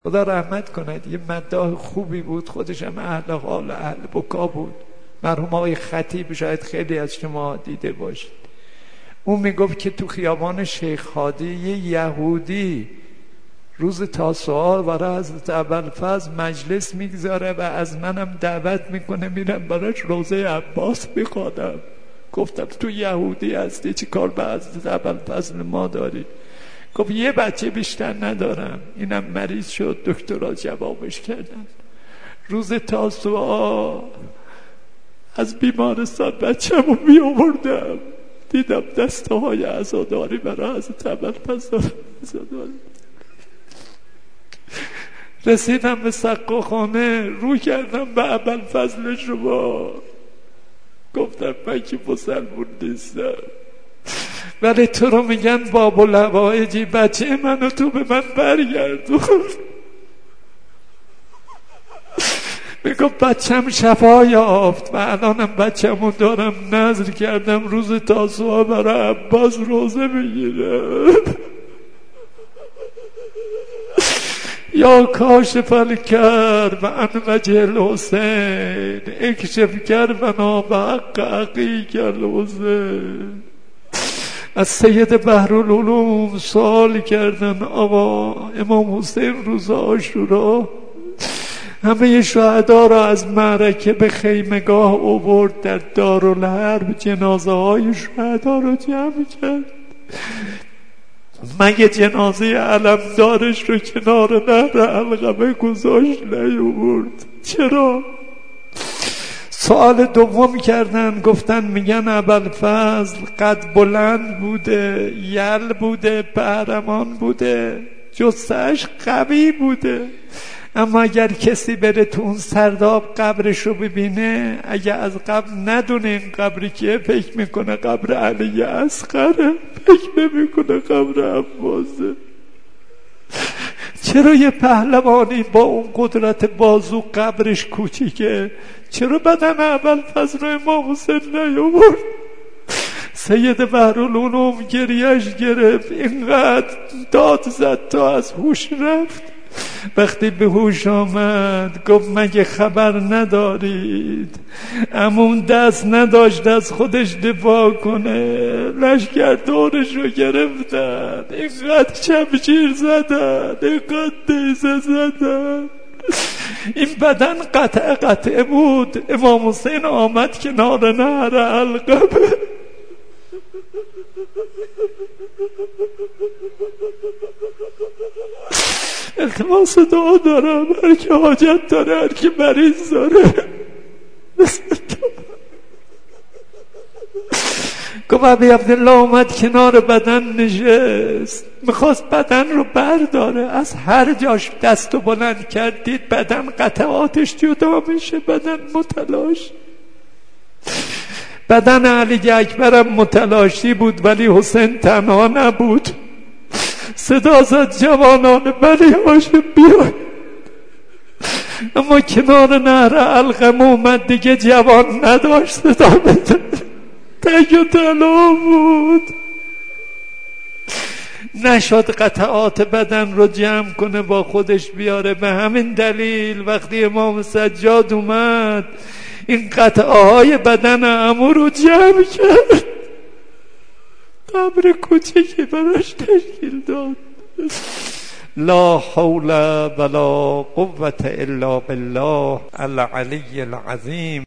خدا رحمت کند. یه مداح خوبی بود، خودش هم اهل حال و اهل بکا بود، مرحوم آقای خطیب، شاید خیلی از شما دیده باشید. اون میگفت که تو خیابان شیخ هادی یه یهودی روز تاسوعا برای حضرت ابوالفضل مجلس میگذاره و از منم دعوت میکنه میرم براش روضه عباس بخوانم. گفتم تو یهودی هستی چی کار به حضرت ابوالفضل ما داری؟ گفت یه بچه بیشتر ندارم، اینم مریض شد، دکترها جوابش کردن. روز تاسوعا از بیمارستان بچه‌مو میآوردم، دیدم دسته های عزاداری برای حضرت ابوالفضل عزاداری. رسیدم به سقا خانه، رو کردم به ابوالفضل شما، گفتم من که مسلمون نیستم ولی تو رو میگن باب الحوائجی، بچه منو تو به من برگردون. میگم بچم شفا یافت و الانم بچه‌مو دارم نذر کردم روز تاسوعا برای عباس روزه بگیرم. یا کاشف الکرب عن وجه الحسین اکشف کربنا به حق عقیق الحسین. از سید بحرالعلوم سوال کردن آقا امام حسین روز عاشورا همه شهدا را از معرکه به خیمگاه آورد، در دارالحرب جنازه های شهدا را جمع کرد، مگه جنازه علمدارش رو کنار نهر علقمه گذاشت نیاورد؟ چرا؟ سوال دوم کردن، گفتن میگن ابوالفضل قد بلند بوده، یل بوده، پهلوان بوده، جثه‌اش قوی بوده، اما اگر کسی بره تو اون سرداب قبرش رو ببینه، اگه از قبر ندونه این قبری که فکر میکنه قبر علی اصغره، فکر نمیکنه قبر عباسه. چرا یه پهلوانی با اون قدرت بازو قبرش کوچیکه؟ چرا بدن ابوالفضل رو امام حسین نیاورد؟ سید بحرالعلوم گریهش گرفت، اینقدر داد زد تا از هوش رفت. وقتی به هوش آمد گفت مگه خبر ندارید عموم دست نداشت از خودش دفاع کنه، لشکر دورش رو گرفتن، اینقدر شمشیر زدن، اینقدر نیزه زدن، این بدن قطعه بود. امام حسین آمد کنار نهر علقمه، التماس دعا دارم، هر که حاجت داره، هر که مریض داره. گفت ابی عبدالله اومد کنار بدن نشست، میخواست بدن رو برداره، از هر جاش دستو بلند کرد دید بدن قطعاتش جدا میشه، بدن متلاش. بدن علی اکبرم متلاشی بود ولی حسین تنها نبود. صدا زد جوانان بنی هاشم بیاید، اما کنار نهر علقمه اومد دیگه جوان نداشت صدا بزن، تک و تنها بود، نشد قطعات بدن رو جمع کنه با خودش بیاره. به همین دلیل وقتی امام سجاد اومد این قطعه های بدن عمو رو جمع کرد، قبر کوچکی براش تشکیل داد. لا حول ولا قوة الا بالله العلی العظیم.